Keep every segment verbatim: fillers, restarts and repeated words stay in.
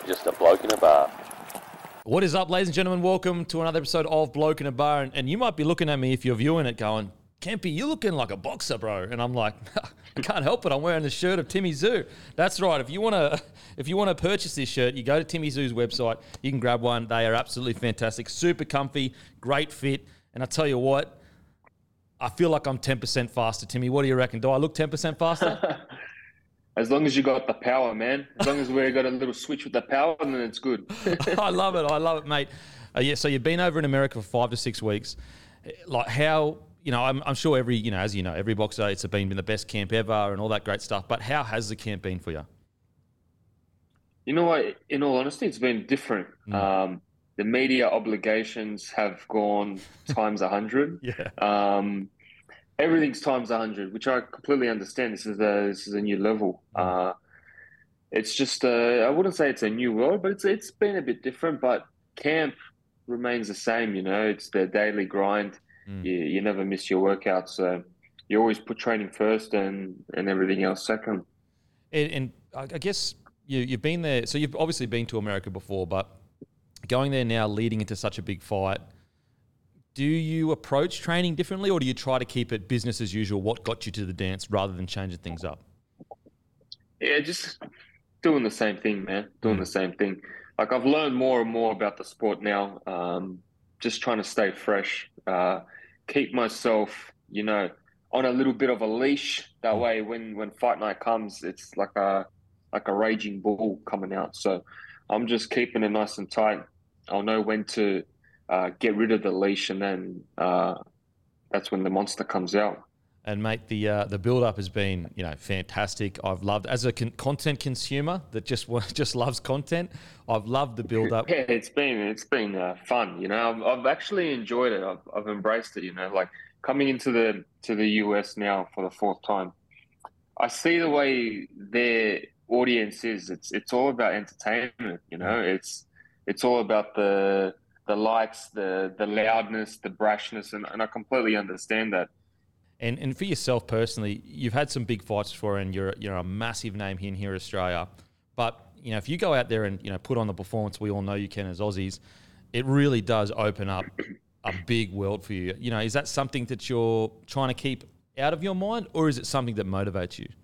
Just a bloke in a bar. What is up, ladies and gentlemen? Welcome to another episode of Bloke in a Bar. And, and you might be looking at me if you're viewing it going, Kempy, you're looking like a boxer, bro. And I'm like, I can't help it. I'm wearing the shirt of Timmy Zoo. That's right. If you want to if you want to purchase this shirt, you go to Timmy Zoo's website. You can grab one. They are absolutely fantastic. Super comfy, great fit. And I tell you what, I feel like I'm ten percent faster, Timmy. What do you reckon? Do I look ten percent faster? As long as you got the power, man. As long as we got a little switch with the power, then it's good. I love it. I love it, mate. Uh, yeah, so you've been over in America for five to six weeks. Like how, you know, I'm, I'm sure every, you know, as you know, every boxer, it's been, been the best camp ever and all that great stuff. But how has the camp been for you? You know what? In all honesty, it's been different. Mm. Um, the media obligations have gone times a hundred. Yeah. Um, Everything's times a hundred, which I completely understand. This is a this is a new level. Uh, it's just a, I wouldn't say it's a new world, but it's it's been a bit different. But camp remains the same. You know, it's the daily grind. Mm. You you never miss your workouts. So you always put training first, and, and everything else second. And, and I guess you you've been there. So you've obviously been to America before, but going there now, leading into such a big fight. Do you approach training differently, or do you try to keep it business as usual, what got you to the dance, rather than changing things up? Yeah, just doing the same thing, man. Doing mm. the same thing. Like, I've learned more and more about the sport now. Um, just trying to stay fresh, uh, keep myself, you know, on a little bit of a leash. That mm. way, when, when fight night comes, it's like a like a raging bull coming out. So I'm just keeping it nice and tight. I'll know when to Uh, get rid of the leash, and then uh, that's when the monster comes out. And mate, the uh, the build up has been, you know, fantastic. I've loved, as a con- content consumer that just just loves content. I've loved the build up. Yeah, it's been it's been uh, fun. You know, I've, I've actually enjoyed it. I've, I've embraced it. You know, like coming into the to the U S now for the fourth time, I see the way their audience is. It's it's all about entertainment. You know, it's it's all about the the lights, the the loudness, the brashness, and, and I completely understand that. And and for yourself personally, you've had some big fights before, and you're you're a massive name here in here in Australia. But you know, if you go out there and you know put on the performance we all know you can as Aussies, it really does open up a big world for you. You know, is that something that you're trying to keep out of your mind, or is it something that motivates you?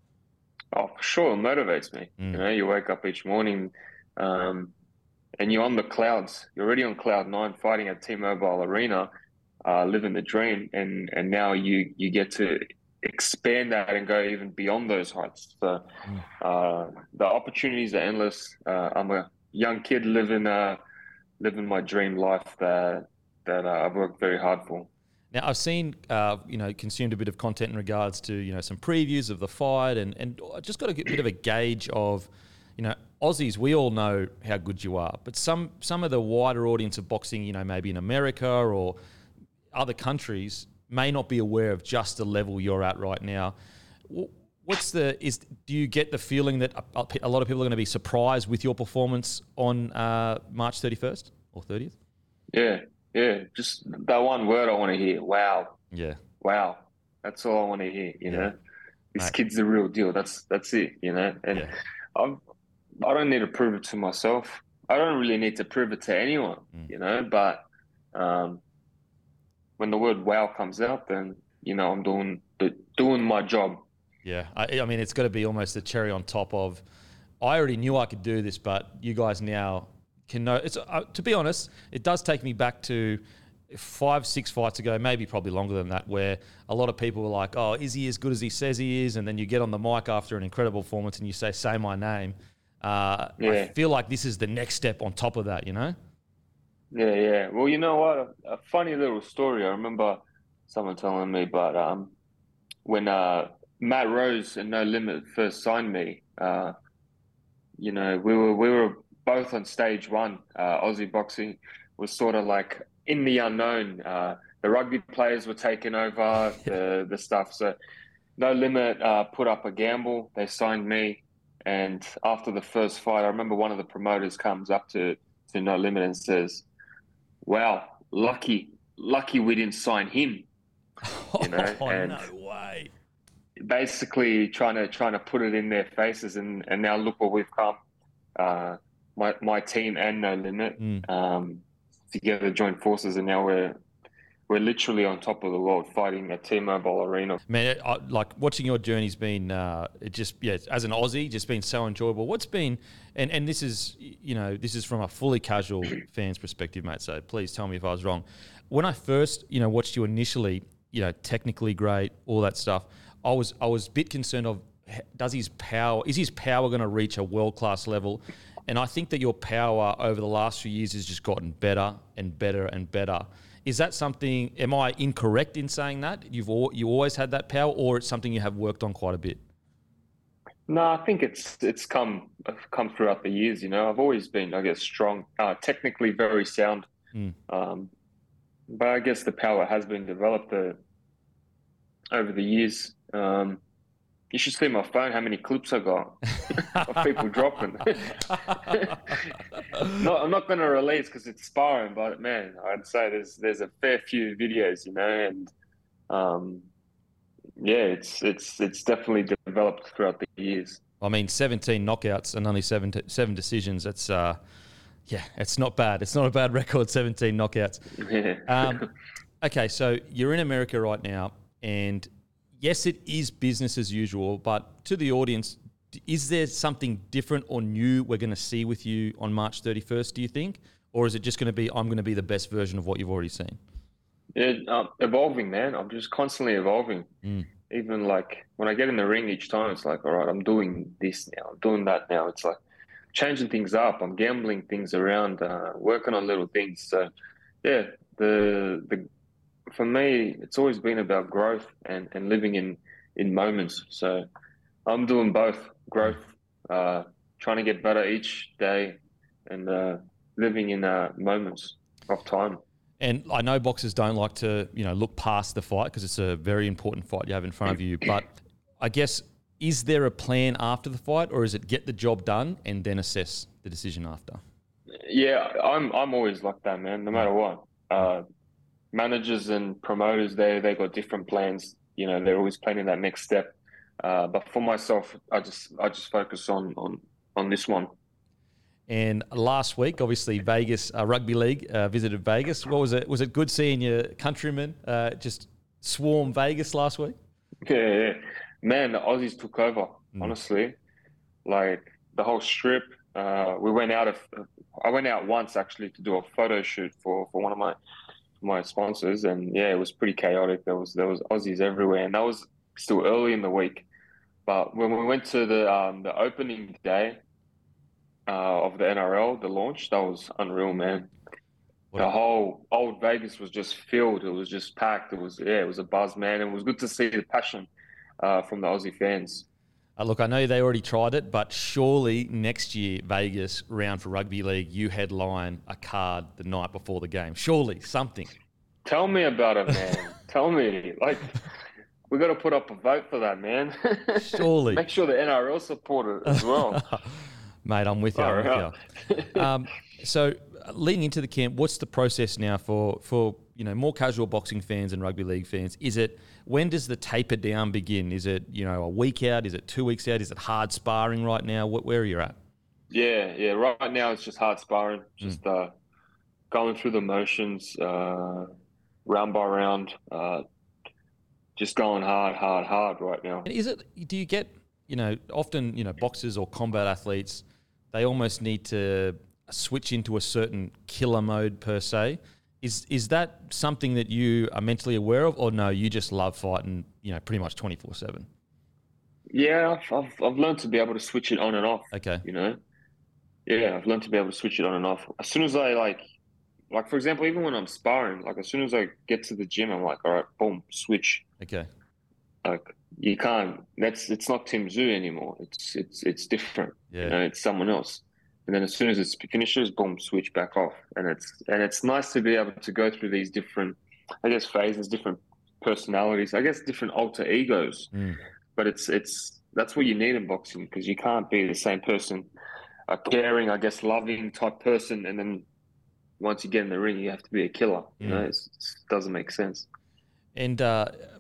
Oh, for sure, it motivates me. Mm. You know, you wake up each morning. Um, And you're on the clouds. You're already on cloud nine, fighting at T-Mobile Arena, uh, living the dream, and and now you you get to expand that and go even beyond those heights. So uh, the opportunities are endless. Uh, I'm a young kid living uh, living my dream life that that uh, I've worked very hard for. Now I've seen, uh, you know, consumed a bit of content in regards to you know some previews of the fight, and and I just got a bit of a gauge of, you know. Aussies, we all know how good you are, but some some of the wider audience of boxing, you know, maybe in America or other countries, may not be aware of just the level you're at right now. What's the is? Do you get the feeling that a, a lot of people are going to be surprised with your performance on uh, March thirty-first or thirtieth? Yeah, yeah. Just that one word I want to hear. Wow. Yeah. Wow. That's all I want to hear. You yeah. know, this Mate. kid's the real deal. That's that's it. You know, and yeah. I've. I don't need to prove it to myself. I don't really need to prove it to anyone, mm. you know, but um, when the word wow comes out, then, you know, I'm doing the, doing my job. Yeah. I, I mean, it's got to be almost the cherry on top of, I already knew I could do this, but you guys now can know. It's uh, to be honest, it does take me back to five, six fights ago, maybe probably longer than that, where a lot of people were like, oh, is he as good as he says he is? And then you get on the mic after an incredible performance and you say, say my name. Uh, yeah. I feel like this is the next step on top of that, you know? Yeah, yeah. Well, you know what? A, a funny little story. I remember someone telling me, but um, when uh, Matt Rose and No Limit first signed me, uh, you know, we were we were both on stage one. Uh, Aussie boxing was sort of like in the unknown. Uh, the rugby players were taking over the the stuff. So No Limit uh, put up a gamble. They signed me. And after the first fight, I remember one of the promoters comes up to, to No Limit and says, wow, lucky, lucky we didn't sign him. You know, oh, and no way. Basically trying to trying to put it in their faces, and, and now look where we've come. Uh, my my team and No Limit Mm. um, together joined forces, and now we're we're literally on top of the world fighting at T-Mobile Arena. Man, I, like watching your journey's been uh, it just yeah as an Aussie, just been so enjoyable. What's been and and this is you know this is from a fully casual fan's perspective, mate. So please tell me if I was wrong. When I first you know watched you initially, you know technically great, all that stuff. I was I was a bit concerned of does his power is his power going to reach a world class level, and I think that your power over the last few years has just gotten better and better and better. Is that something? Am I incorrect in saying that you've all, you always had that power, or it's something you have worked on quite a bit? No, I think it's it's come come throughout the years. You know, I've always been, I guess, strong, uh, technically very sound, Mm. um, but I guess the power has been developed uh, over the years. Um, you should see my phone, how many clips I got of people dropping. No, I'm not going to release because it's sparring, but man, I'd say there's there's a fair few videos, you know, and um, yeah, it's it's it's definitely developed throughout the years. I mean, seventeen knockouts and only seven seven decisions. That's uh, yeah, it's not bad. It's not a bad record. seventeen knockouts. Yeah. Um, okay, so you're in America right now, and yes, it is business as usual. But to the audience, d- is there something different or new we're going to see with you on March thirty-first? Do you think, or is it just going to be I'm going to be the best version of what you've already seen? Yeah, um, evolving, man. I'm just constantly evolving. Mm. Even like when I get in the ring each time, it's like, all right, I'm doing this now, I'm doing that now. It's like changing things up. I'm gambling things around, uh, working on little things. So yeah, the the for me, it's always been about growth and, and living in in moments. So I'm doing both growth, uh, trying to get better each day, and uh, living in uh, moments of time. And I know boxers don't like to, you know, look past the fight because it's a very important fight you have in front of you. But I guess, is there a plan after the fight, or is it get the job done and then assess the decision after? Yeah, I'm I'm always like that, man. No matter what, uh, managers and promoters, they they got different plans. You know, they're always planning that next step. Uh, but for myself, I just I just focus on on on this one. And last week, obviously, Vegas uh, Rugby League uh, visited Vegas. What was it? Was it good seeing your countrymen uh, just swarm Vegas last week? Yeah, yeah. Man, the Aussies took over. Mm. Honestly, like the whole strip. Uh, we went out of. I went out once actually to do a photo shoot for for one of my my sponsors, and yeah, it was pretty chaotic. There was there was Aussies everywhere, and that was still early in the week. But when we went to the um, the opening day uh, of the N R L, the launch, that was unreal, man. What The a- whole old Vegas was just filled. It was just packed. It was yeah, it was a buzz, man. And it was good to see the passion uh, from the Aussie fans. Uh, look, I know they already tried it, but surely next year, Vegas round for Rugby League, you headline a card the night before the game. Surely something. Tell me about it, man. Tell me, like, we got to put up a vote for that, man. Surely. Make sure the N R L support it as well. Mate, I'm with you. I'm Far with you. Um, so, uh, leading into the camp, what's the process now for for you know more casual boxing fans and rugby league fans? Is it when does the taper down begin? Is it you know a week out? Is it two weeks out? Is it hard sparring right now? What, where are you at? Yeah, yeah. Right now it's just hard sparring, just uh, going through the motions, uh, round by round, uh, just going hard, hard, hard right now. And is it? Do you get you know often you know boxers or combat athletes? They almost need to switch into a certain killer mode per se. Is is that something that you are mentally aware of, or no? You just love fighting, you know, pretty much twenty four seven. Yeah, I've, I've I've learned to be able to switch it on and off. Okay. You know, yeah, I've learned to be able to switch it on and off. As soon as I like, like for example, even when I'm sparring, like as soon as I get to the gym, I'm like, all right, boom, switch. Okay. Like you can't. That's it's not Tim Zoo anymore. It's it's it's different. Yeah. You know, it's someone else. And then as soon as it finishes, boom, switch back off. And it's and it's nice to be able to go through these different, I guess, phases, different personalities, I guess, different alter egos. Mm. But it's it's that's what you need in boxing because you can't be the same person, a caring, I guess, loving type person, and then once you get in the ring, you have to be a killer. You know, Mm. it's, it doesn't make sense. And uh,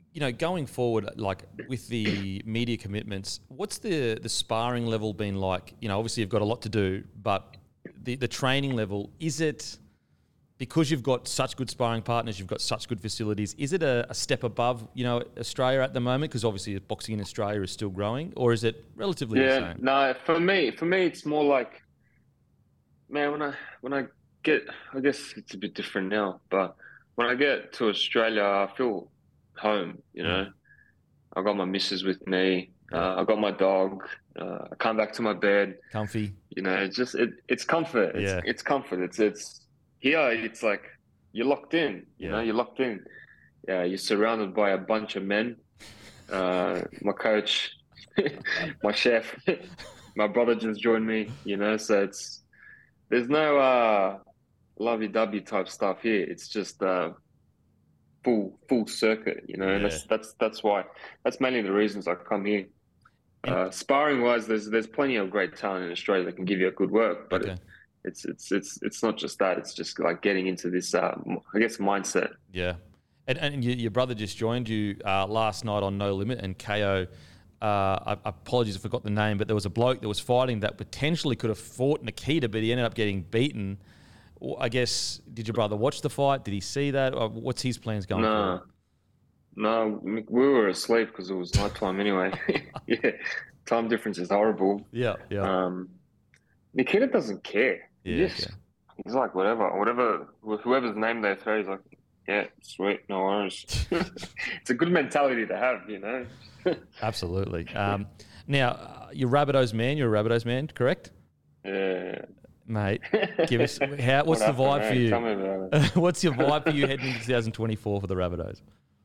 you know, going forward, like with the media commitments, what's the the sparring level been like? You know, obviously you've got a lot to do, but the the training level, is it, because you've got such good sparring partners, you've got such good facilities, is it a, a step above, you know, Australia at the moment? Because obviously boxing in Australia is still growing, or is it relatively the Yeah, same? no, for me, for me, it's more like, man, when I when I get, I guess it's a bit different now, but when I get to Australia, I feel home. You Mm. know, I got my missus with me. Yeah. Uh, I got my dog. Uh, I come back to my bed. Comfy. You know, it's just it, it's comfort. It's Yeah. it's comfort. It's it's here. It's like you're locked in. You know, Yeah. you're locked in. Yeah, you're surrounded by a bunch of men. Uh, my coach, my chef, my brother just joined me. You know, so it's there's no uh lovey-dovey type stuff here. It's just uh full full circuit. You know, and Yeah. that's that's that's why that's mainly the reasons I come here. And Uh, sparring wise, there's there's plenty of great talent in Australia that can give you a good work, but it, okay. it's it's it's it's not just that. It's just like getting into this, uh, I guess, mindset. Yeah. And, and your, your brother just joined you uh, last night on No Limit, and K O. Uh, I, apologies, I forgot the name, but there was a bloke that was fighting that potentially could have fought Nikita, but he ended up getting beaten. I guess, did your brother watch the fight? Did he see that? Or what's his plans going No, no, we were asleep because it was nighttime anyway. Yeah, time difference is horrible. Yeah, yeah. Um, Nikita doesn't care. He Yeah, just okay. he's like whatever, whatever, whoever's name they throw, he's like, yeah, sweet, no worries. It's a good mentality to have, you know. Absolutely. Um, now, uh, you're Rabbitohs man. You're a Rabbitohs man, correct? Yeah. Mate, give us how. What's What the vibe happened, for mate? you? Tell me about it. What's your vibe for you heading into twenty twenty-four for the Rabbitohs?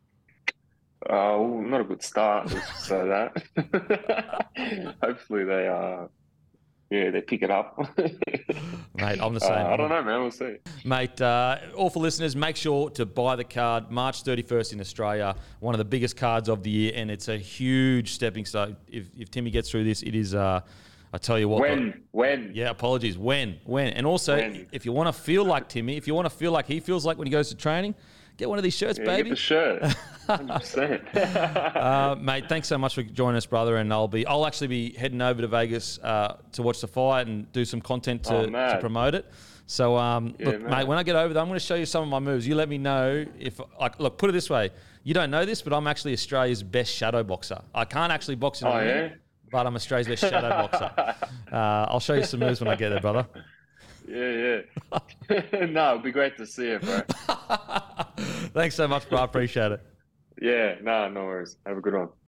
Uh, well, not a good start, let's just say that. Hopefully they uh yeah, they pick it up. Mate, I'm the uh, same. I don't I'm- know, man. We'll see. Mate, uh, all for listeners, make sure to buy the card. March thirty-first in Australia, one of the biggest cards of the year, and it's a huge stepping stone. If, if Timmy gets through this, it is, uh, I tell you what. When? When? Yeah, apologies. When? When? And also, When? if you want to feel like Timmy, if you want to feel like he feels like when he goes to training, get one of these shirts, Yeah, baby. get the shirt. one hundred percent. Uh, mate, thanks so much for joining us, brother. And I'll be, I'll actually be heading over to Vegas uh, to watch the fight and do some content to, Oh, to mad. promote it. So, um, Yeah, look, mad. mate, when I get over there, I'm going to show you some of my moves. You let me know if, like, look, put it this way. You don't know this, but I'm actually Australia's best shadow boxer. I can't actually box in a Oh, ring, yeah? but I'm Australia's best shadow boxer. Uh, I'll show you some moves when I get there, brother. Yeah, yeah. No, it'd be great to see it, bro. Thanks so much, bro. I appreciate it. Yeah, no, no worries. Have a good one.